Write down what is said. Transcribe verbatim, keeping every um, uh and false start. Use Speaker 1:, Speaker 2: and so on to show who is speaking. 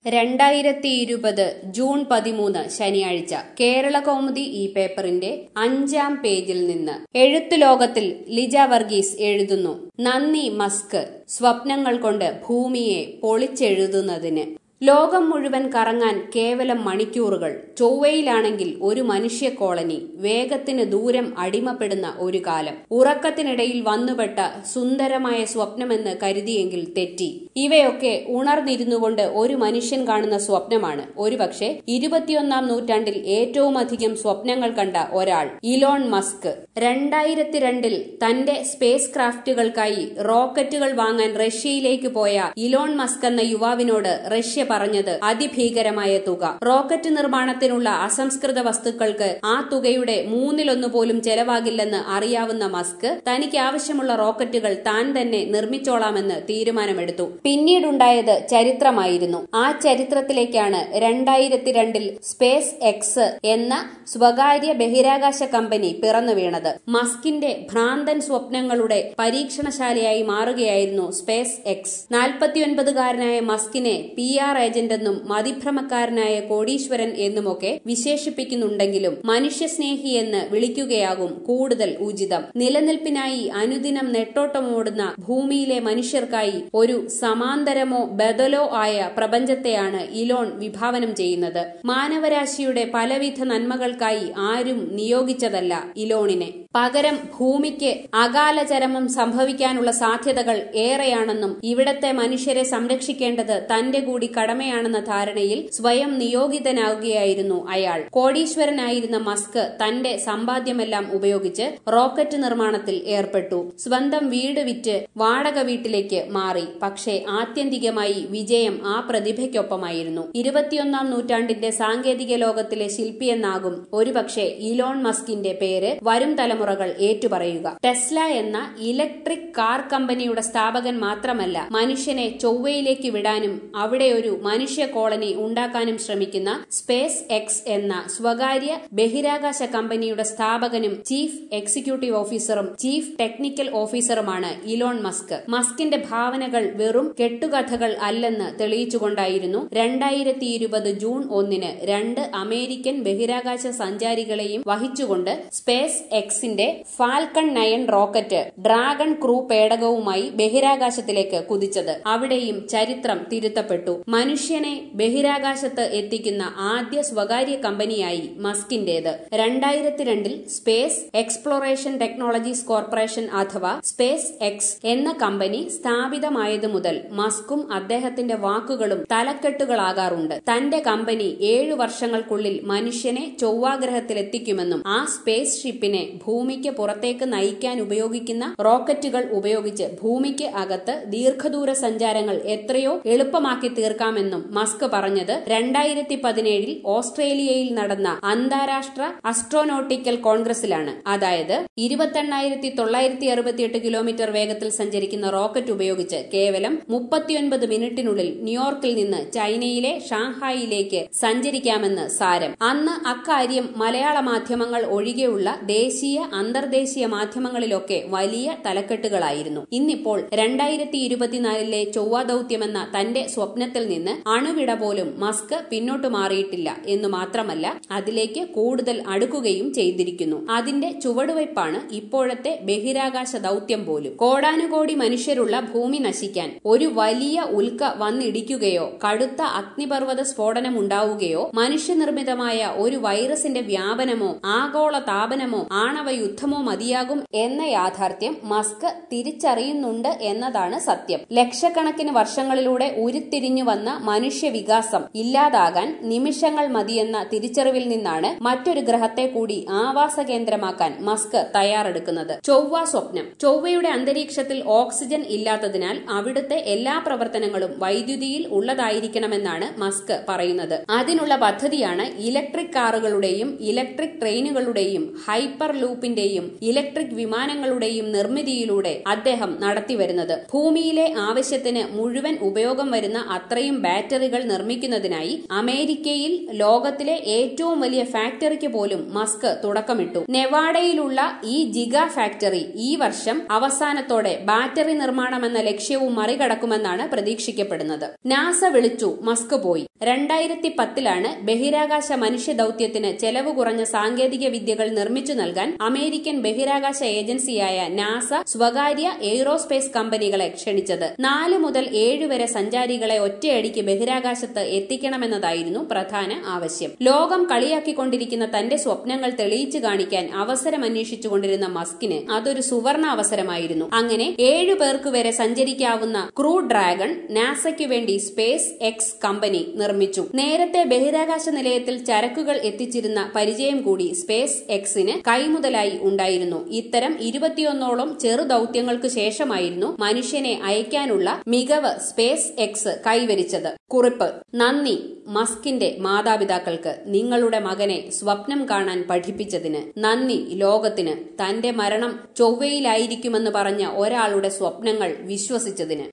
Speaker 1: രണ്ടായിരത്തി ഇരുപത് ജൂൺ പതിമൂന്ന് ശനിയാഴ്ച കേരളകൗമുദി ഈ പേപ്പറിന്റെ അഞ്ചാം പേജിൽ നിന്ന് എഴുത്തു ലോകത്തിൽ ലിജ വർഗീസ് എഴുതുന്നു. നന്ദി മസ്ക്, സ്വപ്നങ്ങൾ കൊണ്ട് ഭൂമിയെ പൊളിച്ചെഴുതുന്നതിന്. ലോകം മുഴുവൻ കറങ്ങാൻ കേവലം മണിക്കൂറുകൾ. ചൊവ്വയിലാണെങ്കിൽ ഒരു മനുഷ്യ കോളനി. വേഗത്തിന് ദൂരം അടിമപ്പെടുന്ന ഒരു കാലം. ഉറക്കത്തിനിടയിൽ വന്നുപെട്ട സുന്ദരമായ സ്വപ്നമെന്ന് കരുതിയെങ്കിൽ തെറ്റി. ഇവയൊക്കെ ഉണർന്നിരുന്നുകൊണ്ട് ഒരു മനുഷ്യൻ കാണുന്ന സ്വപ്നമാണ്. ഒരുപക്ഷെ ഇരുപത്തിയൊന്നാം നൂറ്റാണ്ടിൽ ഏറ്റവുമധികം സ്വപ്നങ്ങൾ കണ്ട ഒരാൾ ഇലോൺ മസ്ക്. രണ്ടായിരത്തി രണ്ടിൽ തന്റെ സ്പേസ് ക്രാഫ്റ്റുകൾക്കായി റോക്കറ്റുകൾ വാങ്ങാൻ റഷ്യയിലേക്ക് പോയ ഇലോൺ മസ്ക് എന്ന യുവാവിനോട് റഷ്യ പറഞ്ഞത് അതിഭീകരമായ തുക. റോക്കറ്റ് നിർമ്മാണത്തിനുള്ള അസംസ്കൃത വസ്തുക്കൾക്ക് ആ തുകയുടെ മൂന്നിലൊന്നു പോലും ചെലവാകില്ലെന്ന് അറിയാവുന്ന മസ്ക് തനിക്ക് ആവശ്യമുള്ള റോക്കറ്റുകൾ താൻ തന്നെ നിർമ്മിച്ചോളാമെന്ന് തീരുമാനമെടുത്തു. പിന്നീടുണ്ടായത് ചരിത്രമായിരുന്നു. ആ ചരിത്രത്തിലേക്കാണ് രണ്ടായിരത്തി രണ്ടിൽ സ്പേസ് എക്സ് എന്ന സ്വകാര്യ ബഹിരാകാശ കമ്പനി പിറന്നു വീണത്. മസ്കിന്റെ ഭ്രാന്തൻ സ്വപ്നങ്ങളുടെ പരീക്ഷണശാലയായി മാറുകയായിരുന്നു സ്പേസ് എക്സ്. നാൽപ്പത്തിയൊൻപതുകാരനായ മസ്കിനെ പി ആർ ഏജന്റെന്നും മതിഭ്രമക്കാരനായ കോടീശ്വരൻ എന്നുമൊക്കെ വിശേഷിപ്പിക്കുന്നുണ്ടെങ്കിലും മനുഷ്യസ്നേഹി എന്ന് വിളിക്കുകയാകും കൂടുതൽ ഉചിതം. നിലനിൽപ്പിനായി അനുദിനം നെട്ടോട്ടമോടുന്ന ഭൂമിയിലെ മനുഷ്യർക്കായി ഒരു സമാന്തരമോ ബദലോ ആയ പ്രപഞ്ചത്തെയാണ് ഇലോൺ വിഭാവനം ചെയ്യുന്നത്. മാനവരാശിയുടെ പലവിധ നന്മകൾക്കായി ആരും നിയോഗിച്ചതല്ല ഇലോണിനെ. പകരം ഭൂമിക്ക് അകാലചരമം സംഭവിക്കാനുള്ള സാധ്യതകൾ ഏറെയാണെന്നും ഇവിടത്തെ മനുഷ്യരെ സംരക്ഷിക്കേണ്ടത് തന്റെ കൂടി കടമയാണെന്ന ധാരണയിൽ സ്വയം നിയോഗിതനാവുകയായിരുന്നു അയാൾ. കോടീശ്വരനായിരുന്ന മസ്ക് തന്റെ സമ്പാദ്യമെല്ലാം ഉപയോഗിച്ച് റോക്കറ്റ് നിർമ്മാണത്തിൽ ഏർപ്പെട്ടു. സ്വന്തം വീട് വിറ്റ് വാടക വീട്ടിലേക്ക് മാറി. പക്ഷേ ആത്യന്തികമായി വിജയം ആ പ്രതിഭയ്ക്കൊപ്പമായിരുന്നു. ഇരുപത്തിയൊന്നാം നൂറ്റാണ്ടിന്റെ സാങ്കേതിക ലോകത്തിലെ ശില്പിയെന്നാകും ഒരുപക്ഷെ ഇലോൺ മസ്കിന്റെ പേര് വരും തലമുറകൾ ഏറ്റുപറയുക. ടെസ്ല എന്ന ഇലക്ട്രിക് കാർ കമ്പനിയുടെ സ്ഥാപകൻ മാത്രമല്ല, മനുഷ്യനെ ചൊവ്വയിലേക്ക് വിടാനും അവിടെ ഒരു മനുഷ്യ കോളനി ഉണ്ടാക്കാനും ശ്രമിക്കുന്ന സ്പേസ് എക്സ് എന്ന സ്വകാര്യ ബഹിരാകാശ കമ്പനിയുടെ സ്ഥാപകനും ചീഫ് എക്സിക്യൂട്ടീവ് ഓഫീസറും ചീഫ് ടെക്നിക്കൽ ഓഫീസറുമാണ് ഇലോൺ മസ്ക്. മസ്കിന്റെ ഭാവനകൾ വെറും കെട്ടുകഥകൾ അല്ലെന്ന് തെളിയിച്ചുകൊണ്ടായിരുന്നു രണ്ടായിരത്തി ഇരുപത് ജൂൺ ഒന്നിന് രണ്ട് അമേരിക്കൻ ബഹിരാകാശ സഞ്ചാരികളെയും വഹിച്ചുകൊണ്ട് സ്പേസ് എക്സിന്റെ Falcon nine rocket Dragon crew പേടകവുമായി ബഹിരാകാശത്തിലേക്ക് കുതിച്ചത്. അവിടെയും ചരിത്രം തിരുത്തപ്പെട്ടു. മനുഷ്യനെ ബഹിരാകാശത്ത് എത്തിക്കുന്ന ആദ്യ സ്വകാര്യ കമ്പനിയായി മസ്കിന്റേത്. രണ്ടായിരത്തി രണ്ടിൽ സ്പേസ് എക്സ്പ്ലോറേഷൻ ടെക്നോളജീസ് കോർപ്പറേഷൻ അഥവാ സ്പേസ് എക്സ് എന്ന കമ്പനി സ്ഥാപിതമായതു മുതൽ മസ്കും അദ്ദേഹത്തിന്റെ വാക്കുകളും തലക്കെട്ടുകളാകാറുണ്ട്. തന്റെ കമ്പനി ഏഴു വർഷങ്ങൾക്കുള്ളിൽ മനുഷ്യനെ ചൊവ്വാഗ്രഹത്തിലെത്തിക്കുമെന്നും ആ സ്പേസ് ഷിപ്പിനെ ഭൂമിക്ക് പുറത്തേക്ക് നയിക്കാൻ ഉപയോഗിക്കുന്ന റോക്കറ്റുകൾ ഉപയോഗിച്ച് ഭൂമിക്ക് അകത്ത് ദീർഘദൂര സഞ്ചാരങ്ങൾ എത്രയോ എളുപ്പമാക്കി തീർക്കാമെന്നും മസ്ക് പറഞ്ഞത് രണ്ടായിരത്തി പതിനേഴിൽ ഓസ്ട്രേലിയയിൽ നടന്ന അന്താരാഷ്ട്ര അസ്ട്രോനോട്ടിക്കൽ കോൺഗ്രസിലാണ്. അതായത് ഇരുപത്തെണ്ണായിരത്തി തൊള്ളായിരത്തി അറുപത്തിയെട്ട് കിലോമീറ്റർ വേഗത്തിൽ സഞ്ചരിക്കുന്ന റോക്കറ്റ് ഉപയോഗിച്ച് കേവലം മുപ്പത്തിയൊൻപത് മിനിറ്റിനുള്ളിൽ ന്യൂയോർക്കിൽ നിന്ന് ചൈനയിലെ ഷാങ്ഹായിലേക്ക് സഞ്ചരിക്കാമെന്ന് സാരം. അന്ന് അക്കാര്യം മലയാള മാധ്യമങ്ങൾ ഒഴികെയുള്ള ദേശീയ അന്തർദേശീയ മാധ്യമങ്ങളിലൊക്കെ വലിയ തലക്കെട്ടുകളായിരുന്നു. ഇന്നിപ്പോൾ രണ്ടായിരത്തി ഇരുപത്തിനാലിലെ ചൊവ്വ ദൌത്യമെന്ന തന്റെ സ്വപ്നത്തിൽ നിന്ന് അണുവിട പോലും മസ്ക് പിന്നോട്ടു മാറിയിട്ടില്ല എന്നു മാത്രമല്ല, അതിലേക്ക് കൂടുതൽ അടുക്കുകയും ചെയ്തിരിക്കുന്നു. അതിന്റെ ചുവടുവയ്പാണ് ഇപ്പോഴത്തെ ബഹിരാകാശ ദൌത്യം പോലും. കോടാനുകോടി മനുഷ്യരുള്ള ഭൂമി നശിക്കാൻ ഒരു വലിയ ഉൽക്ക വന്നിടിക്കുകയോ കടുത്ത അഗ്നിപർവ്വത സ്ഫോടനമുണ്ടാവുകയോ മനുഷ്യനിർമ്മിതമായ ഒരു വൈറസിന്റെ വ്യാപനമോ ആഗോള താപനമോ ആണവ യുദ്ധമോ മതിയാകും എന്ന യാഥാർത്ഥ്യം മസ്ക് തിരിച്ചറിയുന്നുണ്ട് എന്നതാണ് സത്യം. ലക്ഷക്കണക്കിന് വർഷങ്ങളിലൂടെ ഉരുത്തിരിഞ്ഞു വന്ന മനുഷ്യവികാസം ഇല്ലാതാകാൻ നിമിഷങ്ങൾ മതിയെന്ന തിരിച്ചറിവിൽ നിന്നാണ് മറ്റൊരു ഗ്രഹത്തെ കൂടി ആവാസ കേന്ദ്രമാക്കാൻ മസ്ക് തയ്യാറെടുക്കുന്നത്. ചൊവ്വ സ്വപ്നം. ചൊവ്വയുടെ അന്തരീക്ഷത്തിൽ ഓക്സിജൻ ഇല്ലാത്തതിനാൽ അവിടുത്തെ എല്ലാ പ്രവർത്തനങ്ങളും വൈദ്യുതിയിൽ ഉള്ളതായിരിക്കണമെന്നാണ് മസ്ക് പറയുന്നത്. അതിനുള്ള പദ്ധതിയാണ് ഇലക്ട്രിക് കാറുകളുടെയും ഇലക്ട്രിക് ട്രെയിനുകളുടെയും ഹൈപ്പർ ലൂപ്പ് ടെലിസ്കോപ്പിന്റെയും ഇലക്ട്രിക് വിമാനങ്ങളുടെയും നിർമ്മിതിയിലൂടെ അദ്ദേഹം നടത്തിവരുന്നത്. ഭൂമിയിലെ ആവശ്യത്തിന് മുഴുവൻ ഉപയോഗം വരുന്ന അത്രയും ബാറ്ററികൾ നിർമ്മിക്കുന്നതിനായി അമേരിക്കയിൽ ലോകത്തിലെ ഏറ്റവും വലിയ ഫാക്ടറിക്ക് പോലും മസ്ക് തുടക്കമിട്ടു. നെവാഡയിലുള്ള ഈ ജിഗാ ഫാക്ടറി ഈ വർഷം അവസാനത്തോടെ ബാറ്ററി നിർമ്മാണം എന്ന ലക്ഷ്യവും മറികടക്കുമെന്നാണ് പ്രതീക്ഷിക്കപ്പെടുന്നത്. നാസ വിളിച്ചു, മസ്ക് പോയി. രണ്ടായിരത്തി പത്തിലാണ് ബഹിരാകാശ മനുഷ്യ ദൌത്യത്തിന് ചെലവ് കുറഞ്ഞ സാങ്കേതിക വിദ്യകൾ നിർമ്മിച്ചു നൽകാൻ അമേരിക്കൻ ബഹിരാകാശ ഏജൻസിയായ നാസ സ്വകാര്യ എയ്റോസ്പേസ് കമ്പനികളെ ക്ഷണിച്ചത്. നാല് മുതൽ ഏഴ് വരെ സഞ്ചാരികളെ ഒറ്റയടിക്ക് ബഹിരാകാശത്ത് എത്തിക്കണമെന്നതായിരുന്നു പ്രധാന ആവശ്യം. ലോകം കളിയാക്കിക്കൊണ്ടിരിക്കുന്ന തന്റെ സ്വപ്നങ്ങൾ തെളിയിച്ചു കാണിക്കാൻ അവസരം അന്വേഷിച്ചുകൊണ്ടിരുന്ന മസ്കിന് അതൊരു സുവർണ അവസരമായിരുന്നു. അങ്ങനെ ഏഴു പേർക്ക് വരെ സഞ്ചരിക്കാവുന്ന ക്രൂ ഡ്രാഗൺ നാസയ്ക്ക് വേണ്ടി സ്പേസ് എക്സ് കമ്പനി നിർമ്മിച്ചു. നേരത്തെ ബഹിരാകാശ നിലയത്തിൽ ചരക്കുകൾ എത്തിച്ചിരുന്ന പരിചയം കൂടി സ്പേസ് എക്സിന് കൈമുതലായി ഉണ്ടായിരുന്നു. ഇത്തരം ഇരുപത്തിയൊന്നോളം ചെറു ദൌത്യങ്ങൾക്ക് ശേഷമായിരുന്നു മനുഷ്യനെ അയക്കാനുള്ള മികവ് സ്പേസ് എക്സ് കൈവരിച്ചത്. കുറിപ്പ്: നന്ദി മസ്കിന്റെ മാതാപിതാക്കൾക്ക്, നിങ്ങളുടെ മകനെ സ്വപ്നം കാണാൻ പഠിപ്പിച്ചതിന്. നന്ദി ലോകത്തിന്, തന്റെ മരണം ചൊവ്വയിലായിരിക്കുമെന്ന് പറഞ്ഞ ഒരാളുടെ സ്വപ്നങ്ങൾ വിശ്വസിച്ചതിന്.